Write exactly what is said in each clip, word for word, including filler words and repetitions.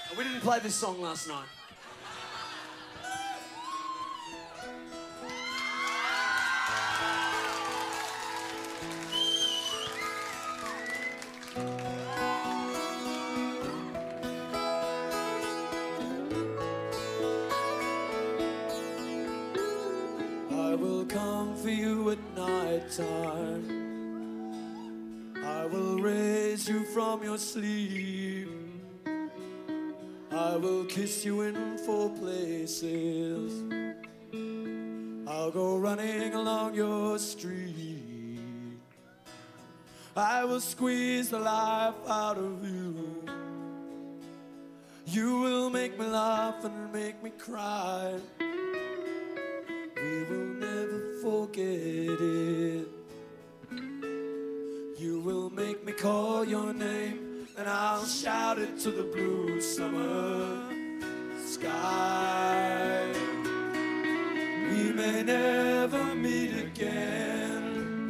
We didn't play this song last night. I will come for you at night time. I will raise you from your sleep. I will kiss you in four places. I'll go running along your street. I will squeeze the life out of you. You will make me laugh and make me cry. We will never forget it. You will make me call your name, and I'll shout it to the blue summer sky. We may never meet again,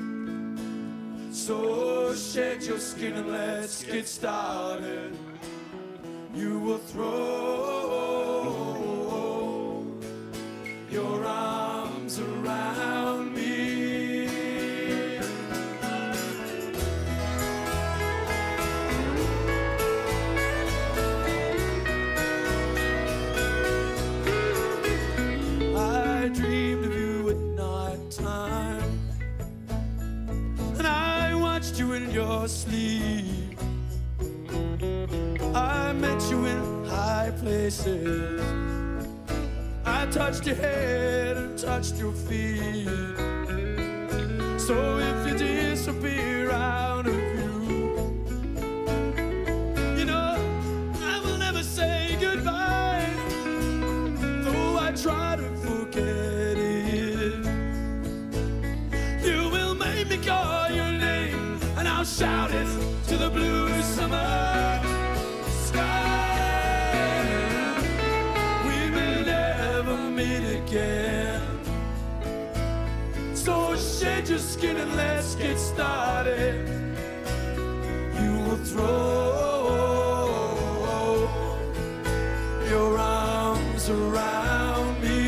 so shed your skin and let's get started. You will throw your arms around me. I dreamed of you at night time, and I watched you in your sleep. I met you in high places. I touched your head and touched your feet. So if you disappear out of view, you know I will never say goodbye, though I try to forget it. You will make me call your name, and I'll shout it to the blue summer sky. We may never meet again, so shed your skin and let's get started. You will throw your arms around me.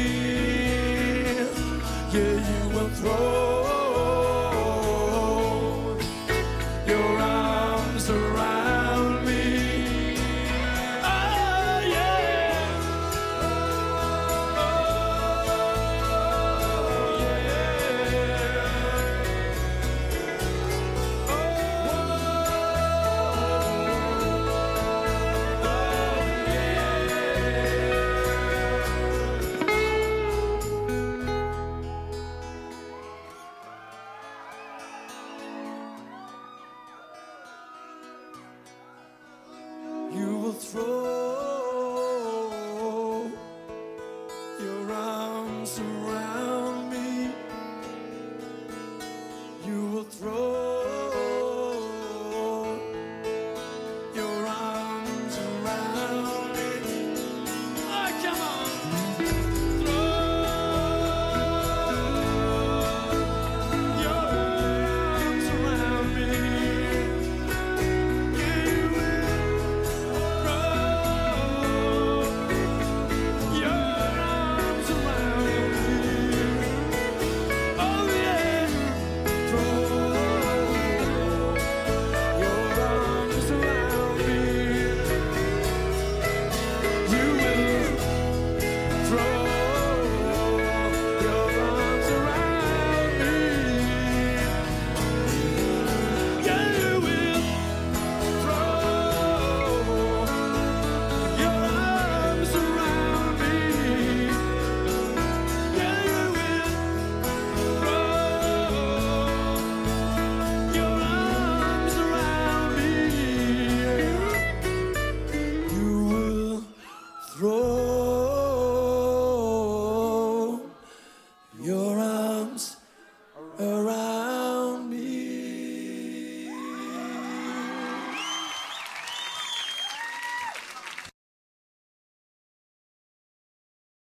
Yeah, you will throw your arms around me. Oh, yeah. Oh, yeah. You will throw